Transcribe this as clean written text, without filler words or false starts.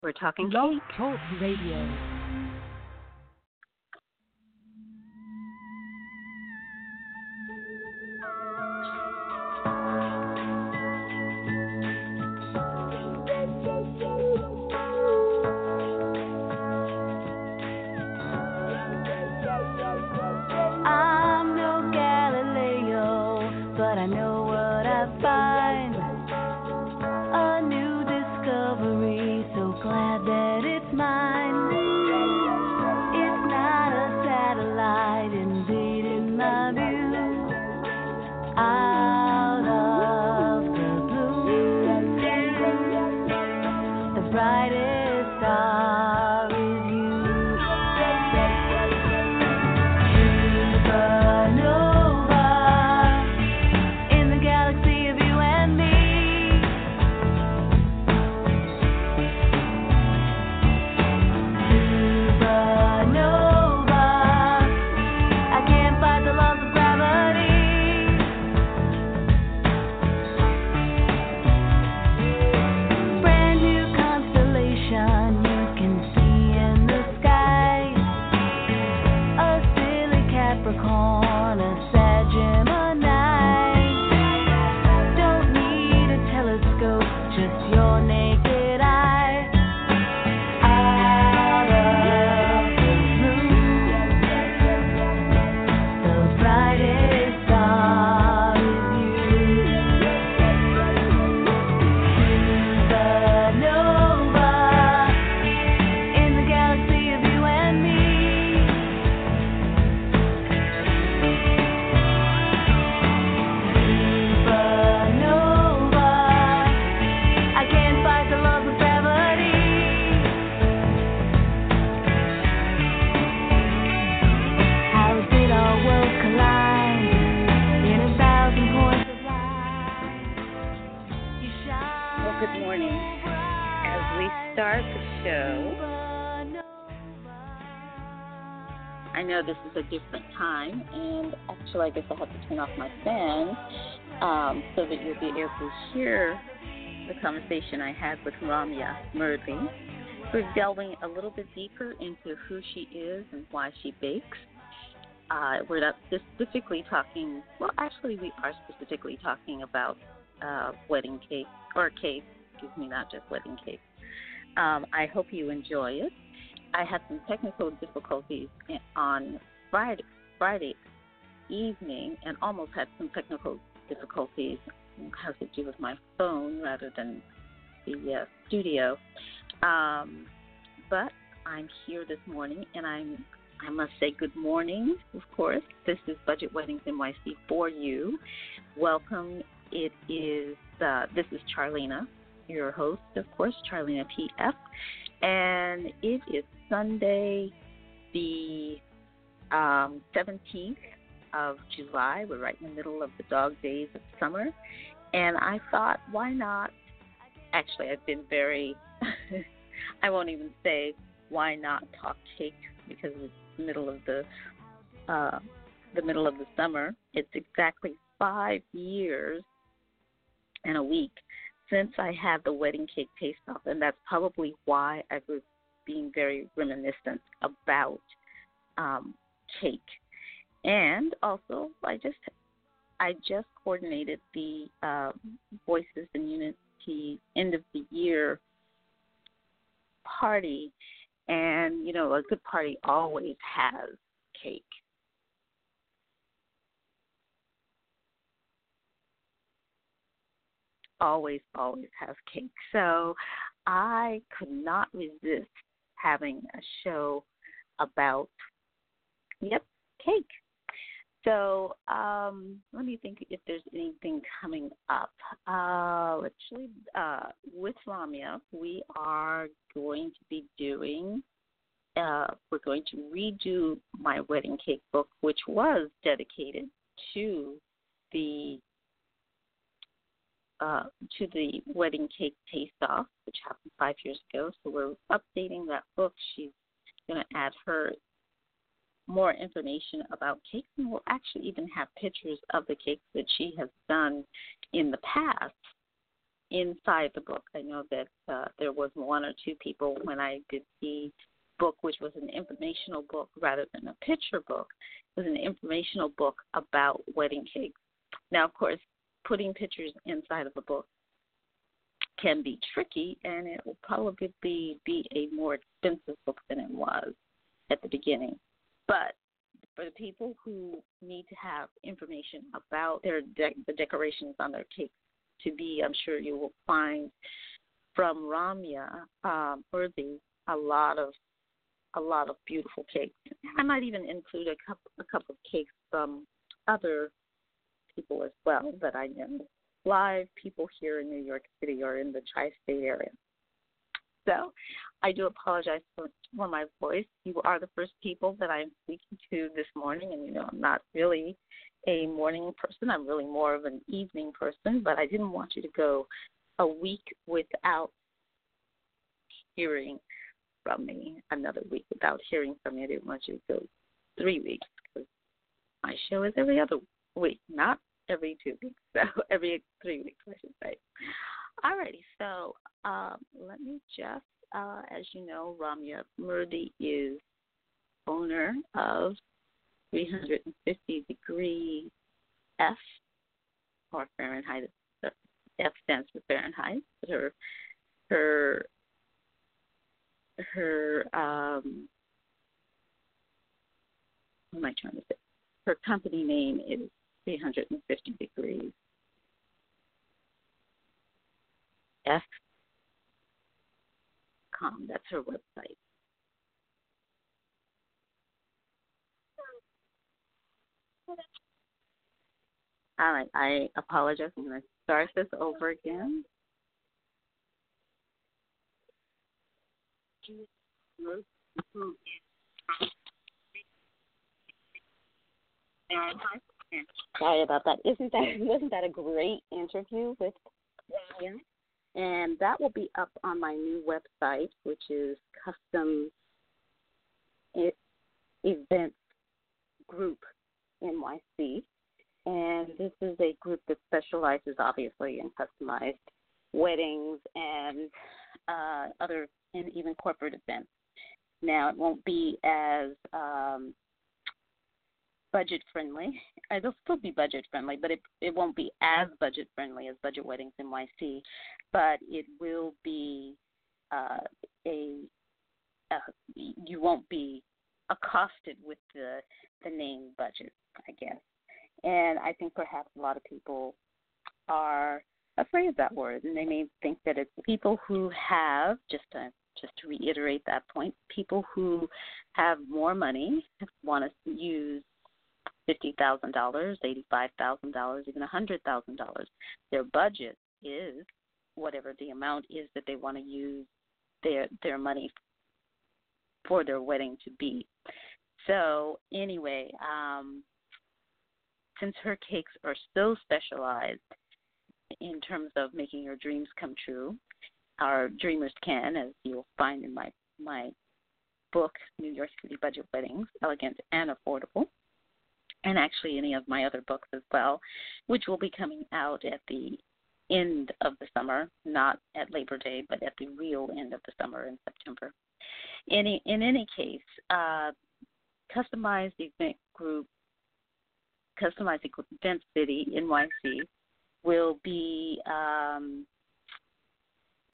We're talking Blog cake. Talk Radio. I'm no Galileo, but I know what I find. A new discovery, so glad that it's mine. It's not a satellite invading my view. Out of the blue, the brightest star is you. Supernova in the galaxy of you and me. Supernova, I can't fight the laws of gravity. Brand new constellation you can see in the sky. A silly Capricorn, a Gemini. Don't need a telescope, just your naked eye. Out of the blue, the brightest star is you. Supernova in the galaxy of you and me. Supernova, I can't fight the laws of gravity. How did our worlds collide in a thousand points of light? You shine Well, good morning. As we start the show, I know this is a different time, and actually, I guess I have to turn off my fan so that you'll be able to hear the conversation I had with Ramya Murthy. We're delving a little bit deeper into who she is and why she bakes. We're not specifically talking, well, actually, we are specifically talking about wedding cake, or cake, excuse me, not just wedding cake. I hope you enjoy it. I had some technical difficulties on Friday evening, and almost had some technical difficulties. It has to do with my phone rather than the studio. But I'm here this morning, and I must say good morning, of course. This is Budget Weddings NYC for you. Welcome. This is Charlena, your host, of course, Charlena PF. And it is Sunday, the 17th of July. We're right in the middle of the dog days of summer. And I thought, why not? Actually, I've been very, I won't even say why not talk cake, because it's the middle of the summer. It's exactly 5 years and a week since I had the wedding cake taste-off, and that's probably why I was being very reminiscent about cake. And also, I just coordinated the Voices in Unity end of the year party, and you know, a good party always has cake. Always has cake. So I could not resist having a show about, cake. So let me think if there's anything coming up. Actually, with Ramya, we are going to be doing, we're going to redo my wedding cake book, which was dedicated to the wedding cake taste-off, which happened 5 years ago. So we're updating that book. She's going to add her more information about cakes, and we'll actually even have pictures of the cakes that she has done in the past inside the book. I know that there was one or two people when I did the book, which was an informational book rather than a picture book. It was an informational book about wedding cakes. Now, of course, putting pictures inside of a book can be tricky, and it will probably be a more expensive book than it was at the beginning. But for the people who need to have information about the decorations on their cakes to be, I'm sure you will find from Ramya Murthy a lot of beautiful cakes. I might even include a couple of cakes from other people as well that I know, live people here in New York City or in the tri-state area. So I do apologize for my voice. You are the first people that I'm speaking to this morning, and I'm not really a morning person. I'm really more of an evening person, but I didn't want you to go a week without hearing from me, another week without hearing from me. I didn't want you to go 3 weeks, because my show is every other week, not every 2 weeks, so every 3 weeks, I should say. Alrighty, so let me just, as you know, Ramya Murthy is owner of 350 Degree F, or Fahrenheit. F stands for Fahrenheit. Her what am I trying to say? Her company name is 350 Degrees F.com. That's her website. All right, I apologize. I'm going to start this over again. Sorry about that. Wasn't that a great interview with Ryan? And that will be up on my new website, which is Custom Events Group NYC. And this is a group that specializes, obviously, in customized weddings and other, and even corporate events. Now, it won't be as budget friendly. It'll still be budget friendly, but it won't be as budget friendly as Budget Weddings NYC. But it will be you won't be accosted with the name budget, I guess. And I think perhaps a lot of people are afraid of that word, and they may think that it's people who have, just to reiterate that point, people who have more money want to use $50,000, $85,000, even $100,000. Their budget is whatever the amount is that they want to use their money for their wedding to be. So anyway, since her cakes are so specialized in terms of making your dreams come true, our dreamers can, as you'll find in my book, New York City Budget Weddings, Elegant and Affordable, and actually any of my other books as well, which will be coming out at the end of the summer, not at Labor Day, but at the real end of the summer in September. In any case, Customized Event City NYC will be